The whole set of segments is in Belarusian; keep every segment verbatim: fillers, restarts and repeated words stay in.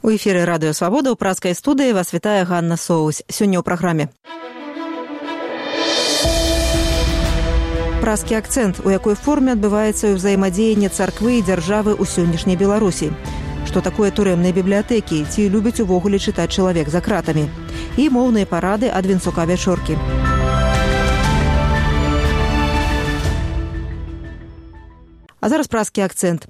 У эфіры радыё Свабода ў празкай студыі вас вітае Ганна Соусь. Сёння ў праграме. Празкі акцэнт, у якой форме адбываецца ўзаемадзеянне царквы і дзяржавы ў сённяшняй Беларусі. Што такое турэмныя бібліятэкі, ці любіць увогуле чытаць чалавек за кратамі. І моўныя парады ад Вінцука Вячоркі. А зараз празкі акцэнт.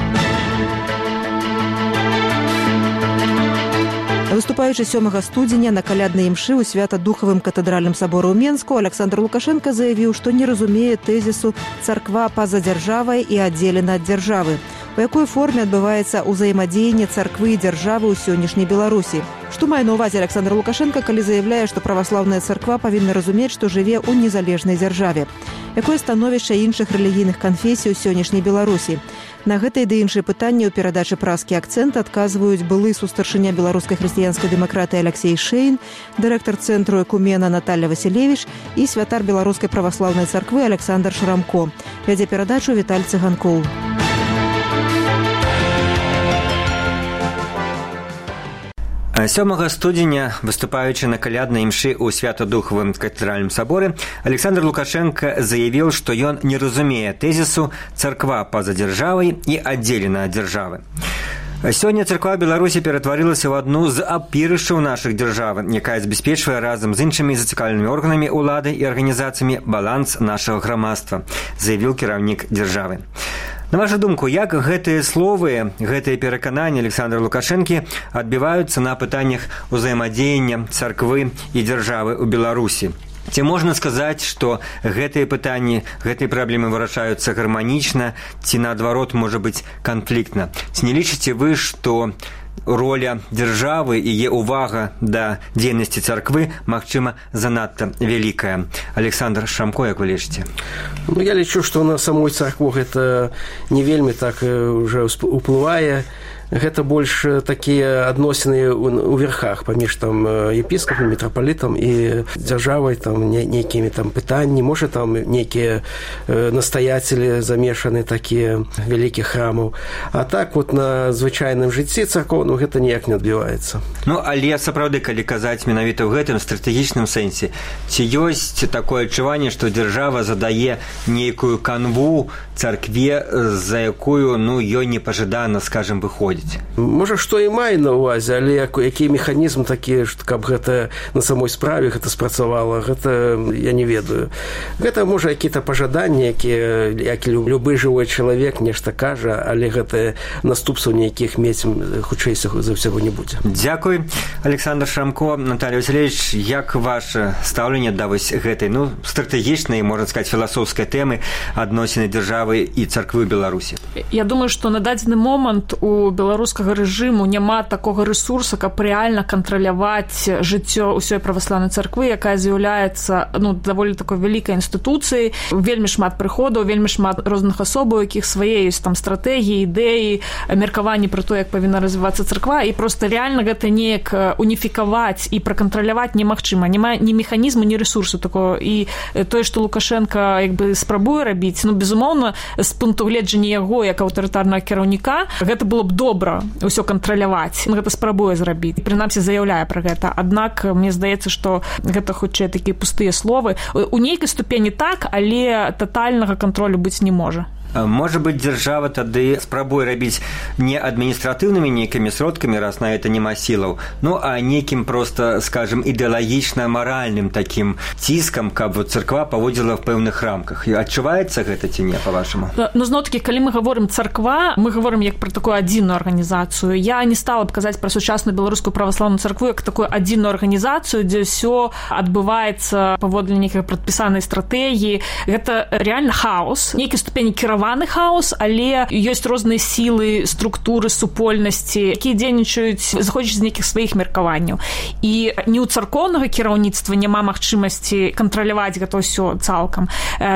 Выступаючы сёмага студзеня на каляднай імшы ў Свята-Духавым катэдральным саборы ў Менску, Александр Лукашенко заявіў, што не разумее тэзісу «царква па-за дзяржавай і аддзелена ад дзяржавы», у якой форме адбываецца ўзаемадзеянне царквы і дзяржавы ў сённяшняй Беларусі. Што мае на ўвазе Александр Лукашенко, калі заявляе, што праваслаўная царква павінна разумець, што жыве ў незалежнай дзяржаве? Якое становішча іншых рэлігійных канфесій у сённяшняй Беларусі? На гэтыя ды іншыя пытанні ў перадачы «Празкі акцэнт» адказваюць былы сустаршыня беларускай хрысціянскай дэмакратыі Алексей Шейн, дырэктар цэнтру экумена Наталья Васілевіч і святар беларускай праваслаўнай царквы Александр Шрамко. Вядзе перадачу Віталь Цыганкоў. сёмага студзеня, выступаючы на каляднай імшы ў Свята-Духавым катэдральным саборы, Александр Лукашенко заявіў, што ён не разумее тэзісу «царква па-за дзяржавай і аддзелена ад дзяржавы». Сёння царква Беларусі ператварылася ў адну з апірышаў нашых дзяржавы, якая забяспечвае разам з іншымі зацікаўленымі органамі ўлады і арганізацыямі баланс нашага грамадства, заявіў кіраўнік дзяржавы. На вашу думку, як гэтыя словы, гэтыя перакананні Александра Лукашэнкі адбіваюцца на пытаннях узаемадзеяння царквы і дзяржавы ў Беларусі? Ці можна сказаць, што гэтыя пытанні, гэтыя праблемы вырашаюцца гарманічна, ці наадварот можа быць канфліктна? Ці не лічыце вы, што роля дзяржавы і яе ўвага да дзейнасці царквы, магчыма, занадта вялікая? Александр Шрамко, як вы лічыце? Ну, я лічу, што на самой царкву гэта не вельмі так уже уплывае. Гэта больш такія адносіны ў верхах паміж там епіскапам, мітрапалітам і дзяржавай, там нейкімі там пытанні, можа там нейкія настаяцелі замешаны такія вялікіх храмаў. А так вот на звычайным жыцці царкоў, ну гэта ніяк не адбіваецца. Ну, але сапраўды, калі казаць менавіта ў гэтым стратэгічным сэнсе, ці ёсць такое адчуванне, што дзяржава задае нейкую канву царкве, за якую, ну, ёй непажадана, скажем, выходзіць? Можа, што і мае на ўвазе, але які механізм такі, каб гэта на самой справе гэта спрацавала, гэта я не ведаю. Гэта, можа, якія-то пажаданні, якія, як любы жывой чалавек нешта кажа, але гэта наступстваў нейкіх мець хутчэй за ўсяго не будзе. Дзякуй, Александр Шрамко. Наталья Васілевіч, як ваше стаўленне да вось гэтай, ну, стратэгічнай, можна сказаць, філасофскай тэмы адносіны дзяржавы і царквы Беларусі? Я думаю, што на дадзены момант у беларускага рэжыму няма такога рэсурса, каб рэальна кантраляваць жыццё ўсёй праваслаўнай царквы, якая з'яўляецца, ну, даволі такой вялікай інстытуцыяй, вельмі шмат прыходаў, вельмі шмат розных асоб, у якіх свае ёсць там стратэгіі, ідэі, меркаванні пра то, як павінна развівацца царква, і проста рэальна гэта неяк уніфікаваць і пракантраляваць немагчыма. Няма ні механізму, ні рэсурсу такого. І тое, што Лукашенко як бы спрабуе рабіць, ну, безумоўна, з пункту гледжання яго як аўтарытарнага кіраўніка, гэта было б добра ўсё кантраляваць. Гэта спрабуе зрабіць. Прынамсі заяўляе пра гэта. Аднак мне здаецца, што гэта хутчэй такія пустыя словы. У нейкай ступені так, але татальнага кантролю быць не можа. Можа быць, дзяржава тады спрабуе рабіць не адміністратыўнымі нейкімі сродкамі, раз на гэта няма сілаў, ну, а нейкім проста, скажем, ідэалагічна-маральным такім ціскам, каб царква паводзіла в пэўных рамках. І адчуваецца гэта ці не, па-вашаму? Ну, зноў-такі, калі мы гаворым царква, мы гаворым як пра такую адзіную арганізацыю. Я не стала б казаць пра сучасную беларускую праваслаўную царкву як такую адзіную арганізацыю, дзе ўсё адбываецца паводле нейкай прадпісанай стратэгіі. Гэта реальна хаос, нейкай ступені кіравання хаос, але ёсць розныя сілы, структуры, супольнасці, якія дзейнічаюць, заходзяць з нейкіх сваіх меркаванняў. І ні ў царкоўнага кіраўніцтва няма магчымасці кантраляваць гэта ўсё цалкам.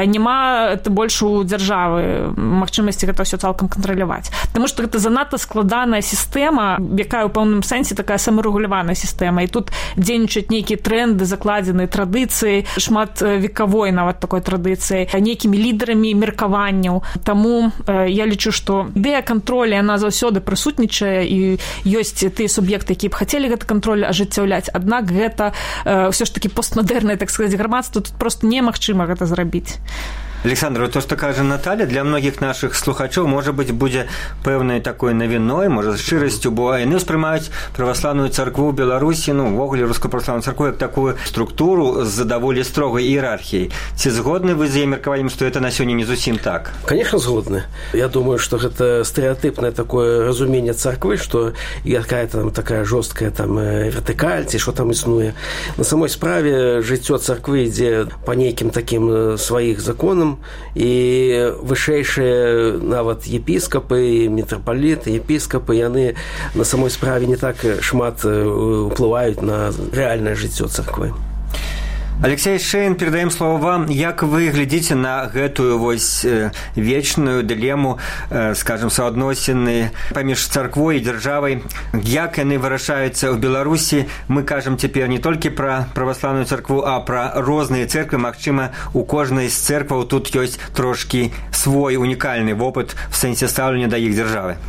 Няма больш у дзяржавы магчымасці гэта ўсё цалкам кантраляваць. Таму што гэта занадта складаная сістэма, якая ў пэўным сэнсе такая самарэгуляваная сістэма. І тут дзейнічаюць нейкія тренды, закладзеныя традыцыі, шмат векавой нават такой традыцыі, нейкімі лідарамі меркаванняў. Таму я лічу, што ідэя кантролю, яна заўсёды прысутнічае, і ёсць тыя суб'екты, якія б хацелі гэты кантроль ажыццяўляць, аднак гэта ўсё ж такі постмадэрнае, так сказаць, грамадства, тут просто немагчыма гэта зрабіць. Александр, то, што кажа Наталя, для многіх нашых слухачоў, можа быць, будзе пэўнай такой навіной, можа, з шчырасцю, бо яны ўспрымаюць праваслаўную царкву ў Беларусі, ну, увогуле рускую праваслаўную царкву, як такую структуру з даволі строгай іерархіяй. Ці згодны вы з яе меркаваннем, што гэта на сёння не зусім так? Конечно, згодны. Я думаю, што гэта стэеатыпнае такое разуменне царквы, што якая там такая жорсткая там вертыкаль, ці што там існуе. На самой справе жыццё царквы ідзе па нейкім такім сваіх законам, і вышэйшыя нават епіскапы, мітрапаліты, епіскапы, яны на самой справе не так шмат уплываюць на рэальнае жыццё царквы. Алексей Шейн, передаем слово вам. Як вы глядите на гэтую вось э, вечную дилемму, э, скажем, соадносіны паміж царквой і дзяржавай? Як яны вырашаюцца ў Беларусі? Мы кажам цяпер не толькі пра праваслаўную царкву, а пра розныя церквы. Магчыма, у кожнай з церкваў тут ёсць трошкі свой унікальны вопыт в сэнсе стаўлення да іх дзяржавы.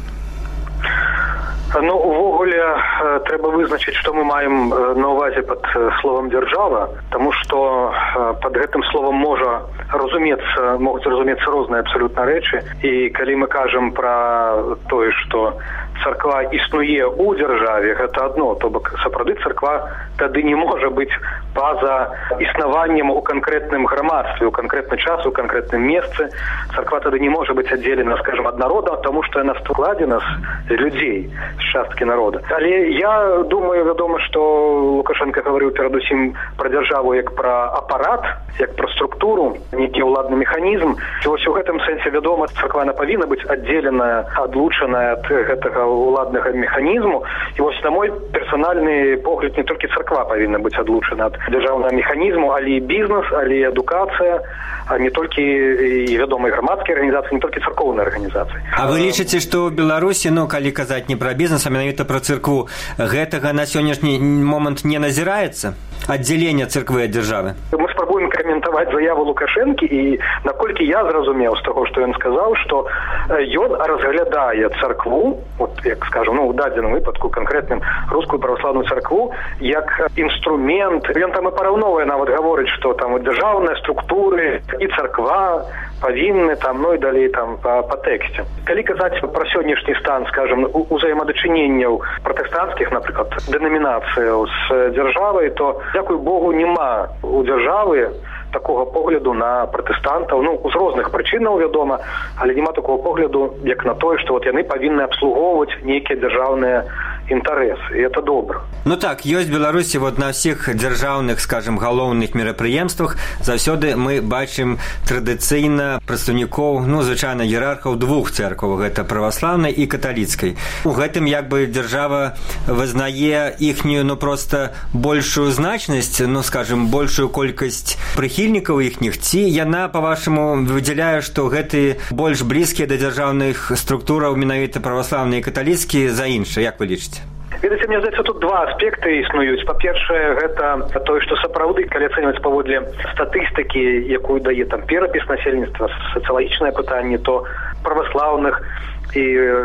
Ну, увогуле, трэба вызначыць, што мы маем на ўвазе пад словам «дзяржава», таму што пад гэтым словам можа разумецца, могуць разумецца розныя абсалютна рэчы. І калі мы кажам пра тое, што царква існуе ў дзяржаве, гэта адно, то бок сапраўды царква тады не можа быць па-за існаваннем у канкрэтным грамадстве, у канкрэтны час, у канкрэтным месцы. Царква тады не можа быць аддзелена, скажем, ад народа, таму што яна складзена з людзей, з часткі народа. Але я думаю, вядома, што Лукашенко гаварыў перадусім пра дзяржаву як пра апарат, як пра структуру, нейкі ўладны механізм. І вось у гэтым сэнсе, вядома, царква павінна быць аддзеленая, адлучаная ад гэтага ўладнага механізму. І вось на мой персанальны погляд, не толькі царква павінна быць адлучана ад дзяржаўнага механізму, але і бізнес, але і адукацыя, а не толькі і вядомыя грамадскія арганізацыі, не толькі царкоўныя арганізацыі. А вы лічыце, што ў Беларусі, ну, калі казаць не пра бізнес, а менавіта пра царкву, гэтага на сённяшні момант не назіраецца? Аддзяленне царквы ад дзяржавы? Мы спрабуем каментаваць заяву Лукашэнкі, і наколькі я зразумеў з таго, што ён сказаў, што ён разглядае царкву, от як скажем, ну, у дадзеным выпадку канкрэтным рускую праваслаўную царкву, як інструмент. Ён там і параўновае, нават гаворыць, што там дзяржаўныя структуры і царква павінны там, ну і далей там па, па тэксце. Калі казаць пра сённяшні стан, скажем, узаемадачыненняў пратэстанцкіх, напрыклад, дэнамінацыяў з дзяржавай, то, дзякуй Богу, няма у дзяржавы такога погляду на пратэстантаў, ну, з розных прычынаў, вядома, але няма такого погляду, як на тое, што вот яны павінны абслугоўваць нейкія дзяржаўныя інтарэсы, і это добра. Ну так, ёсць Беларусі вот на ўсіх дзяржаўных, скажем, галоўных мерапрыемствах заўсёды мы бачым традыцыйна прадстаўнікоў, ну, звычайна, іерархаў двух церкваў, гэта праваслаўнай і каталіцкай. У гэтым як бы дзяржава вызнае іхнюю, ну, проста большую значнасць, ну, скажем, большую колькасць прыхільнікаў іхніх, ці яна, па-вашаму, выдзяляе, што гэты больш блізкія да дзяржаўных структураў менавіта праваслаўныя і каталіцкія за іншыя, як вы лічыце? Ведаце, мне здаецца, тут два аспекты існуюць. Па-першае, гэта тое, што сапраўды, калі ацэньваць паводле статыстыкі, якую дае там перапіс насельніцтва, сацыялагічнае пытанне, то праваслаўных і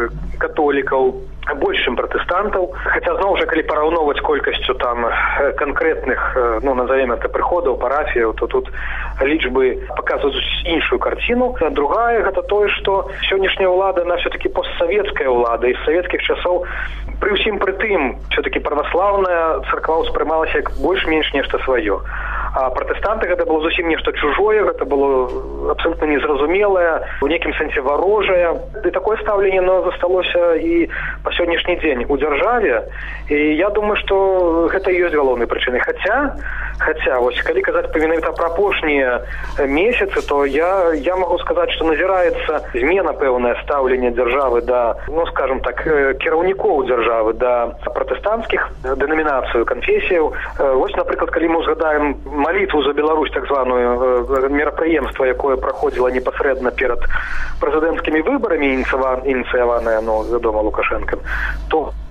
католікаў больш, чым пратэстантаў. Хаця, зноў жа, калі параўноўваць колькасцю там канкрэтных, ну, назовем это, прыходаў, парафіяў, то тут лічбы паказваюць іншую карціну. Другая, гэта тое, што сённяшняя ўлада, она все-таки постсавецкая ўлада, і з савецкіх часоў пры ўсім пры тым, все-таки праваслаўная царква ўспрымалася як больш-менш нешта сваё. А пратэстанты гэта было зусім нешта чужое, гэта было абсолютно незразумелае, у нейкім сэнсе варожае. І такое стаўленне, оно засталося і па сённяшні дзень у дзяржаве. І я думаю, што гэта і ёсць галоўнай прычынай. Хаця, хаця, вось, калі казаць менавіта пра апошнія месяцы, то я, я магу сказаць, што назіраецца змена пэўнае стаўленне дзяржавы да, ну, скажем так, кіраўнікоў дзяржавы да пратэстанцкіх дэнамінацыяў, канфесіяў. Вось, напрыклад, калі мы згадаем малітву за Беларусь, так званую мерапрыемства, якое праходзіла непасрэдна перад прэзідэнцкімі выбарамі, ініцыяванае, ну, вядома, Лукашэнкам, то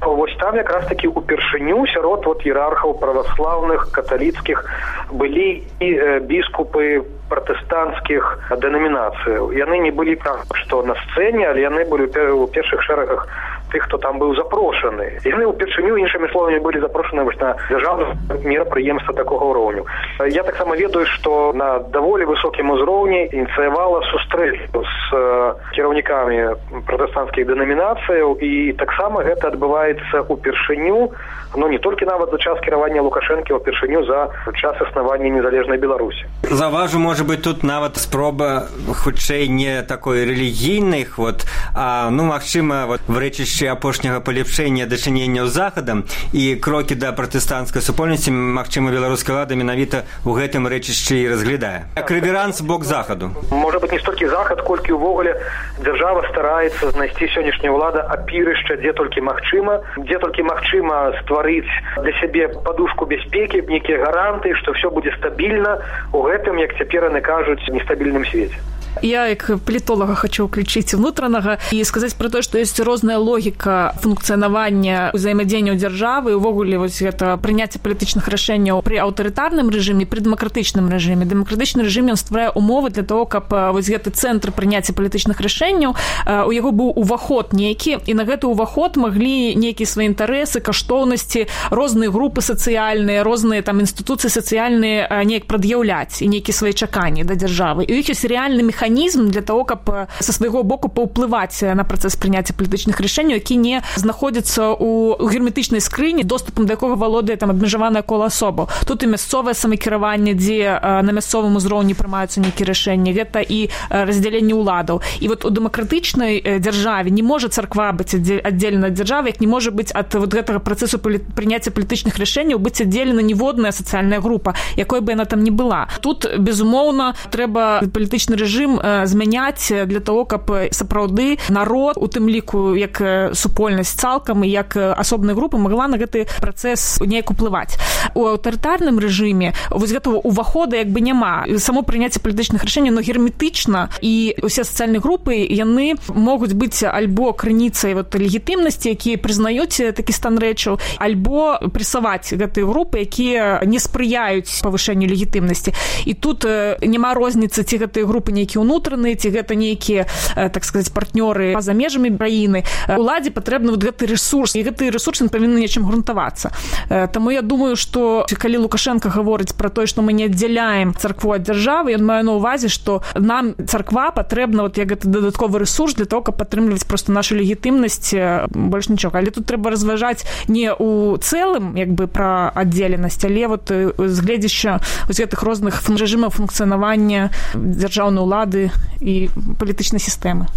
вось там якраз такі упершыню сярод вот іерархаў праваслаўных, каталіцкіх былі і біскупы пратэстанцкіх дэнамінацыяў. Яны не былі там, што на сцэне, але яны былі ў першых шэрагах тых, хто там быў запрошаны. Яны ўпершыню, іншымі словамі, былі запрошаны вось на дзяржаўнае мерапрыемства такога ўроўню. Я таксама ведаю, што на даволі высокім узроўні ініцыявала сустрэчу з кіраўнікамі пратэстанцкіх дэнамінацыяў, і таксама гэта адбываецца ўпершыню, ну не толькі нават за час кіравання Лукашэнкі, а ўпершыню за час існавання незалежнай Беларусі. Заўважу, можа быць, тут нават спроба хутчэй не такой рэлігійнай, вот, а ну магчыма, вот в рэчышчы апошняга палепшэння дачынення з захадам і крокі да пратэстанцкай супольнасці, магчыма, беларуская ўлада менавіта ў гэтым рэчышчы і разглядае. Як рэверанс бок захаду. Можа быць, не столькі захад, колькі ўвогуле дзяржава стараецца знайсці сённяшняя ўлада апірышча, дзе толькі магчыма, дзе толькі магчыма стварыць для сябе падушку бяспекі, нейкія гаранты, што ўсё будзе стабільна у гэтым, як цяпер яны кажуць, нестабільным свеце. Я, як палітолага, хочу ўключыць унутранага і сказаць пра тое, што ёсць розная логіка функцыянавання ўзаемадзеяння дзяржавы, увогуле вось гэта прыняцце палітычных рашэнняў пры аўтарытарным рэжыме, пры дэмакратычным рэжыме. Дэмакратычны рэжым ён стварае умовы для того, каб вось гэты цэнтр прыняцця палітычных рашэнняў, у яго быў уваход нейкі, і на гэты уваход маглі нейкія свае інтарэсы, каштоўнасці, розныя групы сацыяльныя, розныя там інстытуцыі сацыяльныя неяк прад'яўляць і нейкія свае чаканні да дзяржавы. І у іх ёсць реальны механізм для того, каб са свайго боку паўплываць на працэс прыняцця палітычных рашэнняў, які не знаходзіцца ў герметычнай скрыні, доступам да якога валодае там абмежаванае кола асобаў. Тут і мясцовае самакіраванне, дзе на мясцовым узроўні прымаюцца нейкія рашэнні, гэта і раздзяленне ўладаў. І вот у дэмакратычнай дзяржаве не можа царква быць аддзелена ад дзяржавы, як не можа быць ад вот гэтага працэсу прыняцця палітычных рашэнняў быць аддзелена ніводная сацыяльная група, якой бы яна там не была. Тут, безумоўна, трэба палітычны рэжым змяняць для того, каб сапраўды народ, у тым ліку як супольнасць цалкам і як асобная група магла на гэты працэс неяк уплываць. У аўтарытарным рэжыме вось гэтага увахода як бы няма. Само прыняцце палітычных рашэнняў, но герметычна, і усе сацыяльныя групы, яны могуць быць альбо крыніцай вот легітымнасці, якія прызнаюць такі стан рэчаў, альбо пресаваць гэтыя групы, якія не спрыяюць павышэнню легітымнасці. І тут няма розніцы, ці гэтыя групы нейкія унутраныя, ці гэта нейкія, так сказаць, партнёры па-за межамі краіны. Уладзе патрэбны вот гэты рэсурс, і гэты рэсурс ён павінен нечым грунтавацца. Таму я думаю, што калі Лукашенко гаворыць пра тое, што мы не аддзяляем царкву ад дзяржавы, ён мае на ўвазе, што нам царква патрэбна вот як гэты дадатковы рэсурс для того, каб падтрымліваць проста нашу легітымнасць, больш нічога. Але тут трэба разважаць не ў цэлым як бы пра аддзеленасць, але вот з гледзяща вось гэтых розных рэжымаў функцыянавання дзяржаўнай улады і палітычнай сістэмы.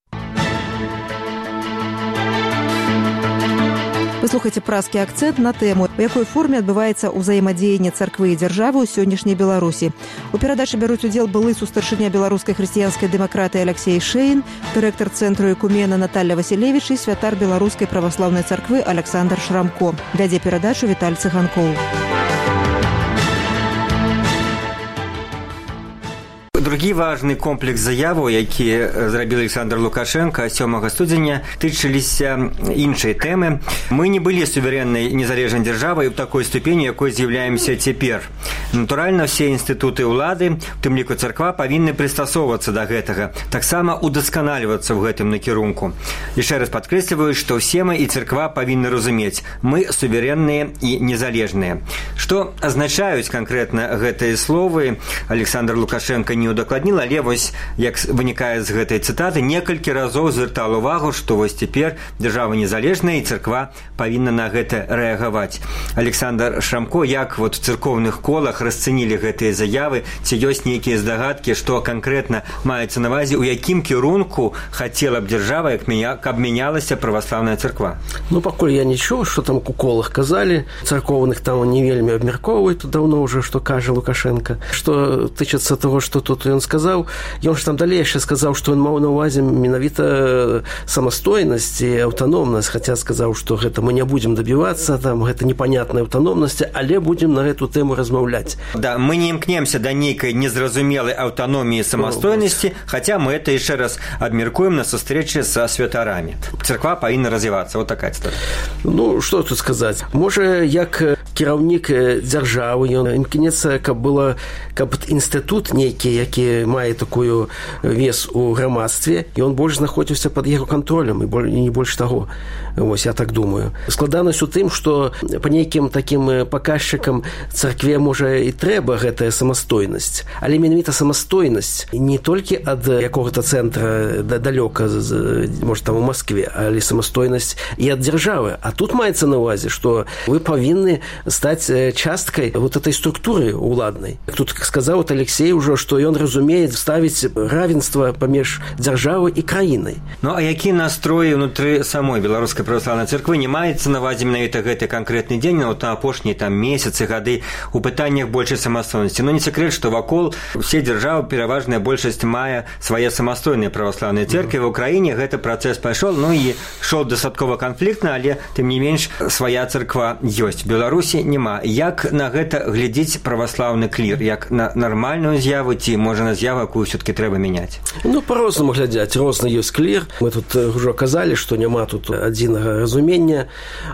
Вы слухаеце празкі акцэнт на тэму, у якой форме адбываецца ўзаемадзеянне царквы і дзяржавы ў сённяшняй Беларусі. У перадачы бяруць удзел былы сустаршыня беларускай хрысціянскай дэмакратыі Алексей Шэйн, дырэктар цэнтру экумена Наталья Васілевіч і святар беларускай праваслаўнай царквы Александр Шрамко. Вядзе перадачу Віталь Цыганкоў. Другі важны комплекс заяваў, які зрабіў Александр Лукашенко сёмага студзеня, тычыліся іншай тэмы. Мы не былі суверэннай незалежнай дзяржавай у такой ступені, якой з'яўляемся цяпер. Натуральна, все інстытуты ўлады, у тым ліку царква, павінны прыстасоўвацца да гэтага, таксама удасканальвацца ў гэтым накірунку. Яшчэ раз падкрэсліваю, што ўсе мы і царква павінны разумець, мы суверэнныя і незалежныя. Што азначаюць канкрэтна гэтыя словы, Александр Лукашенко не удакладніла, але вось, як вынікае з гэтай цытаты, некалькі разоў звяртала ўвагу, што вось цяпер дзяржава незалежная і царква павінна на гэта рэагаваць. Александр Шрамко, як вот в церковных колах расцэнілі гэтыя заявы, ці ёсць нейкія здагадкі, што канкрэтна маецца на ўвазе, у якім кірунку хацела б дзяржава, каб мянялася праваслаўная царква? Ну, пакуль я не чуў, што там у колах казалі, царковных там не вельмі абмяркоўваюць, тут даўно ўжо, што кажа Лукашенко. Што тычыцца того, што тут што ён сказаў, ён ж там далей яшчэ сказаў, што ён маў на ўвазе менавіта самастойнасць і аўтаномнасць, хаця сказаў, што гэта мы не будзем дабівацца, там гэта непанятная аўтаномнасць, але будзем на гэту тэму размаўляць. Да, мы не імкнемся да нейкай незразумелай аўтаноміі і самастойнасці, хаця мы это яшчэ раз абмеркуем на сустрэчы са святарамі. Царква павінна развівацца. Вот такая цитата. Ну, што тут сказаць? Можа, як кіраўнік дзяржавы, ён імкнецца, каб было, каб інстытут нейкі, які мае такую вес у грамадстве, і он больш знаходзіўся пад яго кантролем, і не больш таго. Вось, я так думаю. Складанасць у тым, што па нейкім такім паказчыкам царкве, можа, і трэба гэтая самастойнасць, але менавіта самастойнасць не толькі ад якога-то цэнтра далёка, можа, там у Маскве, але самастойнасць і ад дзяржавы. А тут маецца на ўвазе, што вы павінны стаць часткай вот этой структуры уладнай. Тут сказаў вот Алексей ўжо, што ён разумее ставіць равенства паміж дзяржавай і краінай. Ну, а які настроі ўнутры самой беларускай праваслаўнай царквы? Не маецца на ўвазе менавіта гэты канкрэтны дзень, вот на апошнія там месяцы, гады у пытаннях большай самастойнасці. Ну, не секрет, што вакол усе дзяржавы пераважная большасць мае свае самастойныя праваслаўныя церкві. В Украіне гэты працэс пайшоў, ну і шоў дастаткова канфліктна, але тым не менш свая царква ёсць. Беларусі няма. Як на гэта глядзіць праваслаўны клір? Як на нармальную з'яву ці, можа, на з'яву, якую ўсё-таки трэба мяняць? Ну, по-рознаму глядзяць. Розны ёсць клір. Мы тут ўжо казалі, што няма тут адзінага разумення,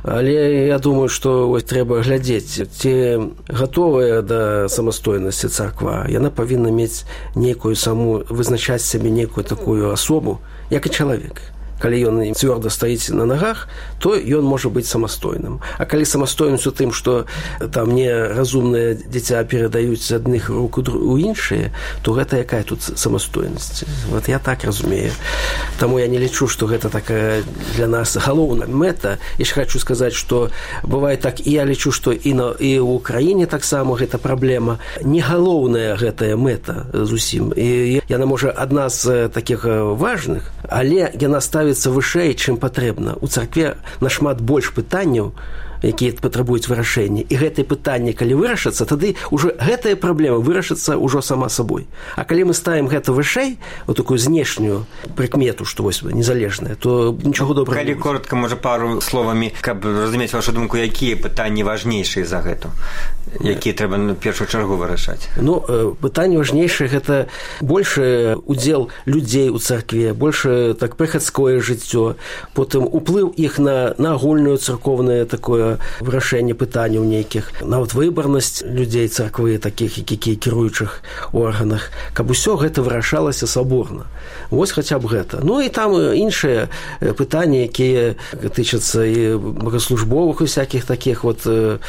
але я думаю, што вось трэба глядзець, ці гатовая да самастойнасці царква. Яна павінна мець нейкую саму, вызначаць сябе нейкую такую асобу, як і чалавек. Калі ён цвёрда стаіць на нагах, то ён можа быць самастойным. А калі самастойнасць у тым, што там неразумнае дзіця перадаюць з адных рук у іншыя, то гэта якая тут самастойнасць? Вот я так разумею. Таму я не лічу, што гэта такая для нас галоўная мэта. Яшчэ хочу сказаць, што бывае так, і я лічу, што і, на, і ў Украіне таксама гэта праблема. Не галоўная гэтая мэта зусім. І яна, можа, адна з такіх важных, але яна ставіць вышэй, чым патрэбна. У царкве нашмат больш пытанняў, якія патрабуюць вырашэння. І гэтыя пытанні, калі вырашацца, тады ўжо гэтая праблема вырашыцца ўжо сама сабой. А калі мы ставім гэта вышэй, вот такую знешнюю прыкмету, што вось незалежная, то нічого добрага. Калі коротка, можа, пару словамі, каб разумець вашу думку, якія пытанні важнейшыя за гэту? Якія трэба на першую чаргу вырашаць? Ну, пытанні важнейшыя — гэта большы удзел людзей у царкве, больше так прыхадское жыццё, потым уплыў іх на, на агульную царковнае такое вырашэнне пытанняў нейкіх, нават выбарнасць людзей царквы, такіх, якія кіруючых органах, каб усё гэта вырашалася саборна. Вось хаця б гэта. Ну і там іншыя пытанні, якія тычацца і богаслужбовых усякіх такіх вот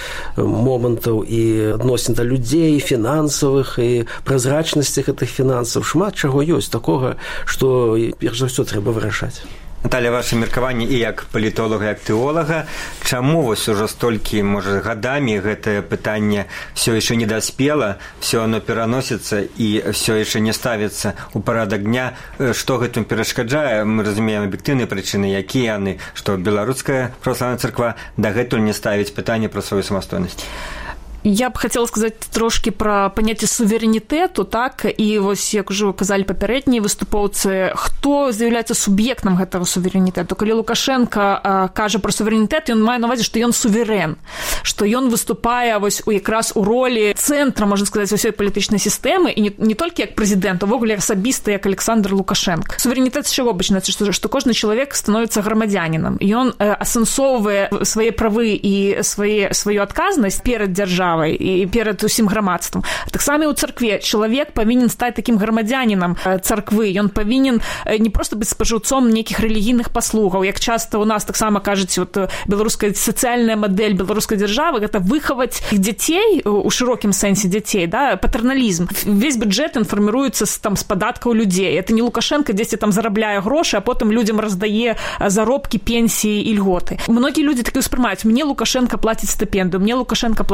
момантаў і адносін да людзей, фінансавых, і празрачнасці гэтых фінансаў. Шмат чаго ёсць такога, што перш за ўсё трэба вырашаць. Наталя, ваше меркаванне і як палітолага, як тэолага, чаму вось ужо столькі, можа, гадамі гэтае пытанне все яшчэ не даспела, все оно пераносіцца і все яшчэ не ставіцца ў парадак дня? Што гэтым перашкаджае? Мы разумеем аб'ектыўныя прычыны, якія яны, што беларуская праваслаўная царква дагэтуль не ставіць пытанне пра сваю самастойнасць. Я б хацела сказаць трошкі пра паняцце суверэнітэту, так, і вось, як ужо казалі папярэднія выступоўцы, хто з'яўляецца суб'ектам гэтага суверэнітэту. Калі Лукашенко а, кажа пра суверэнітэт, ён мае на ўвазе, што ён суверэн, што ён выступае вось у якраз у ролі цэнтра, можна сказаць, усёй палітычнай сістэмы, і не, не толькі як прэзідэнт, а ввогуле асабіста як Александр Лукашенко. Суверэнітэт з чаго пачынаецца? Што, што кожны чалавек становіцца грамадзянінам. Ён э, асэнсоўвае свае правы і свае, сваю адказнасць перад дзяржавай і перад усім грамадствам. Таксама і ў царкве чалавек павінен стаць такім грамадзянінам царквы. Ён павінен не проста быць спажыўцом нейкіх рэлігійных паслугаў. Як часта у нас таксама кажуць, вот, беларуская сацыяльная мадэль беларускай дзяржавы — гэта выхаваць дзяцей, у шырокім сэнсе дзяцей, да, патэрналізм. Весь бюджэт інфарміруецца з, там, з падаткаў людзей. Это не Лукашенко дзесьці там зарабляе грошы, а потым людзям раздае заробкі, пенсіі і льготы. Многія людзі такі ўспрымаюць: мне Лукашенко плаціць стыпендыю, мне Лукашенко плаціць пенсію.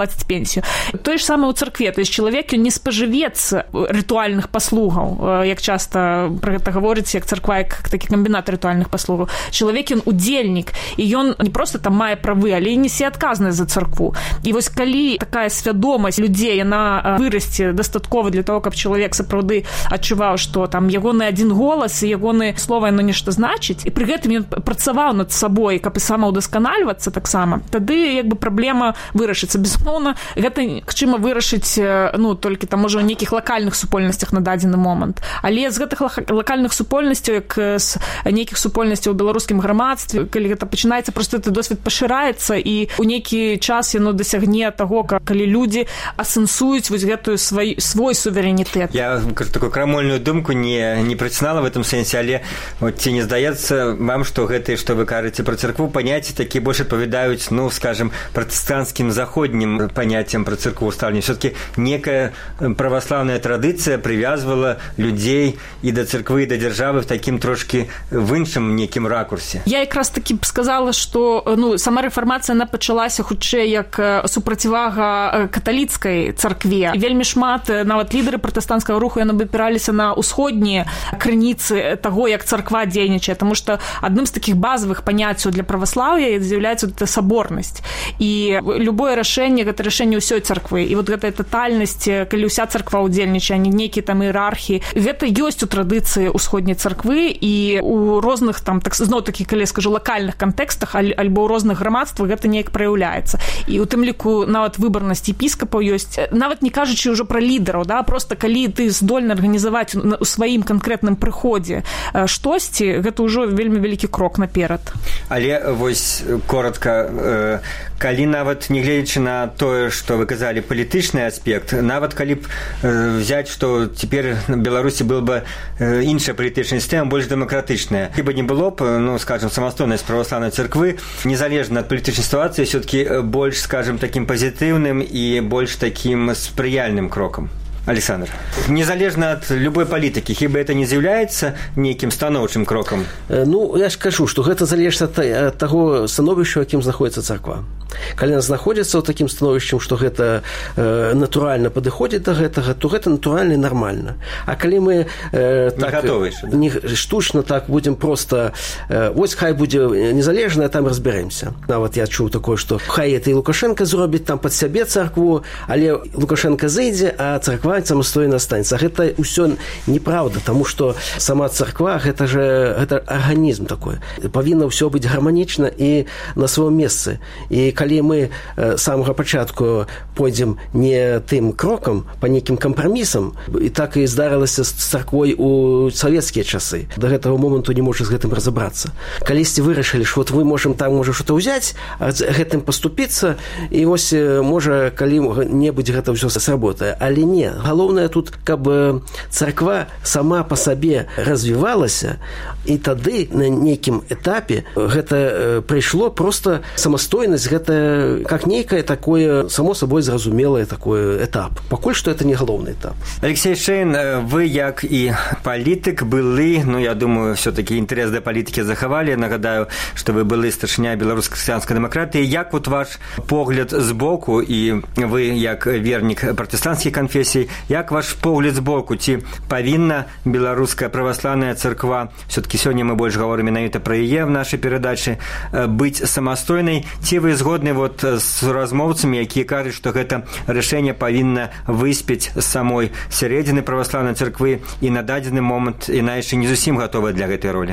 кампрамісію. Тое ж самае ў царкве, то есть чалавек ён не спажывец рытуальных паслугаў, як часта пра гэта гаворыць, як царква, як такі камбінат рытуальных паслугаў. Чалавек ён удзельнік, і ён не проста там мае правы, але і несе адказнасць за царкву. І вось калі такая свядомасць людзей, яна вырасце дастаткова для того, каб чалавек сапраўды адчуваў, што там ягоны адзін голас і ягоны слова яно нешта значыць, і пры гэтым ён працаваў над сабой, каб і самаўдасканальвацца таксама, тады як бы праблема вырашыцца. Безумоўна, гэта магчыма вырашыць, ну, толькі там можа ў нейкіх лакальных супольнасцях на дадзены момант. Але з гэтых лакальных супольнасцяў, як з нейкіх супольнасцяў у беларускім грамадстве, калі гэта пачынаецца, проста гэты досвед пашыраецца, і ў нейкі час яно дасягне таго, калі людзі асэнсуюць вось гэтую свой, свой суверэнітэт. Я кажу, такую крамольную думку не, не працінала в этом сэнсе, але вот, ці не здаецца вам, што гэтые, што вы кажаце пра царкву, паняцці такія больш адпавядаюць, ну, скажем, пратэстанцкім заходнім паняццям пра царкву стаўлення. Все-таки некая праваслаўная традыцыя прывязвала людзей і да царквы, і да дзяржавы в такім трошкі в іншым некім ракурсе. Я якраз таки б сказала, што ну, сама рэфармацыя она пачалася хутчэй як супрацівага каталіцкай царкве. Вельмі шмат нават лідары пратэстанцкага руху яны абапіраліся на ўсходнія крыніцы таго, як царква дзейнічае, таму што адным з такіх базавых паняццяў для праваслаўя з'яўляецца гэта саборнасць. І любое рашэнне гэта рашэнне ўсёй царквы. І вот гэтая татальнасць, калі ўся царква ўдзельнічае, а не нейкія там іерархіі, гэта ёсць у традыцыі ўсходняй царквы, і у розных там так зноў такі, калі я скажу, лакальных кантэкстах альбо ў розных грамадствах гэта неяк праяўляецца. І у тым ліку нават выбарнасць епіскапаў ёсць, нават не кажучы ўжо пра лідараў, да, проста калі ты здольны арганізаваць у сваім канкрэтным прыходзе штосьці, гэта ўжо вельмі вялікі крок наперад. Але вось коротка, калі нават не гледзячы на тое, што вы казалі, палітычны аспект, нават калі б взять, што цяпер на Беларусі был бы іншая палітычная сістэма, больш дэмакратычная. Хіба не было б, ну, скажем, самастойнасць праваслаўнай царквы, незалежна ад палітычнай сітуацыі, все-таки больш, скажем, такім пазітыўным і больш такім спрыяльным крокам. Александр, незалежна ад любой палітыкі, хіба это не з'яўляецца нейкім станоўчым крокам? Ну, я ж кажу, што гэта залежыць ад таго становішча, у якім знаходзіцца царква. Калі яна знаходзіцца ў такім становішчам, што гэта э, натуральна падыходзіць да гэтага, то гэта натуральна і нармальна. А калі мы э, не так, гатовы, не штучна так будзем проста э, вось хай будзе незалежна, там разбярэмся. Нават я чуў такое, што хай это і Лукашенко зробіць там пад сябе царкву, але Лукашенко зайдзе, а царква самастойна астанецца. Гэта ўсё неправда, таму што сама царква гэта же гэта арганізм такой. Павінна ўсё быць гарманічна і на сваім месцы. І калі мы з самага пачатку пойдзем не тым крокам, па нейкім кампрамісам, і так і здарылася з царквой у савецкія часы. Да гэтага моманту не можа з гэтым разабрацца. Калісьці вырашылі, што вот мы можам там можа што-то ўзяць, а з гэтым паступіцца, і вось можа калі-небудзь гэта ўсё сработае. Але не. Галоўнае тут, каб царква сама па сабе развівалася, і тады на нейкім этапе гэта прыйшло проста самастойнасць, гэта как некое такое, само собой, зразумелое такой этап. Пакуль што это не галоўны этап. Алексей Шейн, вы, як і палітык, былы, ну, я думаю, все-таки інтарэс да палітыкі захавалі. Нагадаю, што вы былы старшыня беларускай хрысціянскай дэмакратыі. Як вот ваш погляд збоку, і вы, як вернік пратэстанцкай канфесіі, як ваш погляд збоку, ці павінна беларуская праваслаўная царква, все-таки сёння мы больш гаворым менавіта пра яе в нашай перадачы, быць самастойнай, ці вы згодны вот з размоўцамі, якія кажуць, што гэта рашэнне павінна выспець з самой сярэдзіны праваслаўнай царквы, і на дадзены момант яна яшчэ не зусім гатовая для гэтай ролі?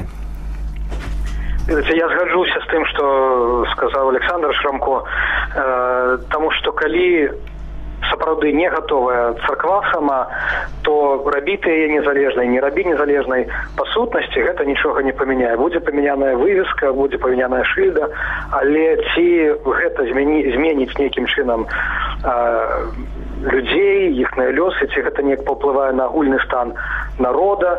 Я згаджуся з тым, што сказаў Александр Шрамко, э, таму што калі сапраўды не гатовая царква сама, то рабі ты яе незалежнай, не рабі незалежнай, па сутнасці гэта нічога не памяняе. Будзе памяняная вывеска, будзе памяняная шыльда, але ці гэта змені, зменіць нейкім чынам э, людзей, іхныя лёсы, ці гэта неяк паўплывае на агульны стан народа,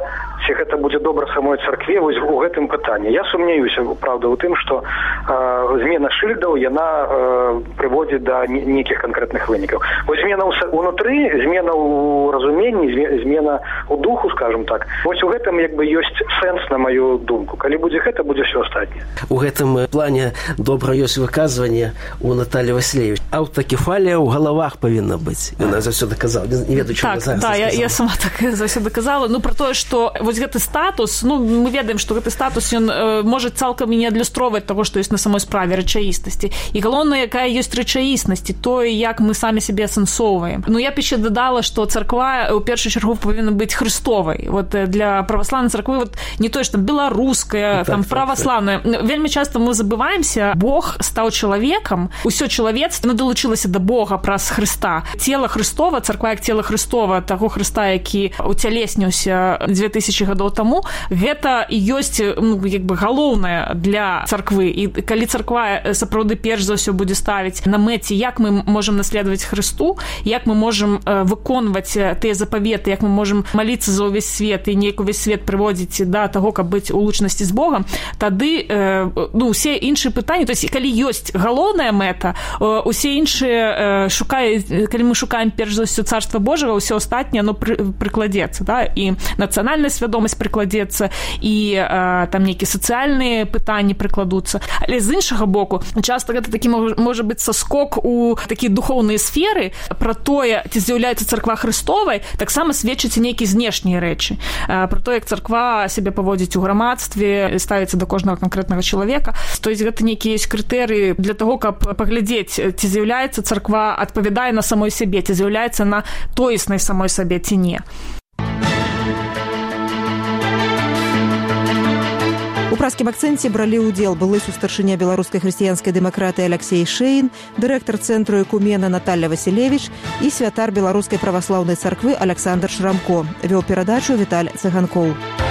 ці гэта будзе добра самой царкве вось у гэтым пытанні. Я сумнеюся, правда, у тым, што э, змена шыльдаў, яна э, прыводзіць да нейкіх канкрэтных вынікаў. Вось змена ўнутры, змена ў разуменні, змена ў духу, скажем так. Вось у гэтым як бы ёсць сэнс, на маю думку. Калі будзе гэта, будзе ўсё астатняе. У гэтым плане добра ёсць выказванне у Натальи Васильевич. Аўтакефалія ў галавах павінна быць. Яна заўсёды казала. Не ведаю, чаму так, да, я, я сама так заўсёды казала. Ну, про тое, што вось гэты статус, ну, мы ведаем, што гэты статус, ён э, можа цалкам і не адлюстроўваць таго, што ёсць на самой справе рэчаіснасці. І галоўнае, якая ёсць рэчаіснасць, тое, як мы самі сябе асэнсоўваем. Ну, я б яшчэ дадала, што царква ў першую чаргу павінна быць хрыстовай. Вот для праваслаўнай царквы вот не тое, што беларуская, там так, праваслаўная. Так, так. Вельмі часта мы забываемся, Бог стаў чалавекам, усё чалавецтва далучылася да Бога праз Хрыста. Цела Хрыстова, царква як цела Хрыстова, таго Хрыста, які уцялесніўся дзве тысячы гадоў таму, гэта і ёсць, ну, як бы галоўнае для царквы. І калі царква сапраўды перш за ўсё будзе ставіць на мэце, як мы можам наследаваць Хрысту, як мы можам выконваць тыя запаветы, як мы можам маліцца за ўвесь свет і неяк увесь свет прыводзіць да таго, каб быць у лучнасці з Богам, тады ну, усе іншыя пытанні, то есть калі ёсць галоўная мэта, усе іншыя шукаюць, калі мы шукаем перш за ўсё царства Божага, ўсё астатняе оно прыкладзецца, да? І нацыянальная свядомасць прыкладзецца, і там нейкія сацыяльныя пытанні прыкладуцца. Але з іншага боку, часта гэта такі можа быць саскок у такія духоўныя сферы, пра тое, ці з'яўляецца царква Хрыстовай, таксама сведчыць нейкія знешнія рэчы. Пра тое, як царква сябе паводзіць у грамадстве, ставіцца да кожнага канкрэтнага чалавека. То есть гэта нейкія ёсць крытэрыі для таго, каб паглядзець, ці з'яўляецца царква, адпавядае на самой сябе, ці з'яўляецца на тоеснай самой сабе, ці не. У праскім акцэнце бралі ўдзел былы сустаршыня беларускай хрысціянскай дэмакратыі Алексей Шэйн, дырэктар цэнтру экумена Наталья Васильевич і святар беларускай праваслаўнай царквы Александр Шрамко. Вёў перадачу Віталь Цыганкоў.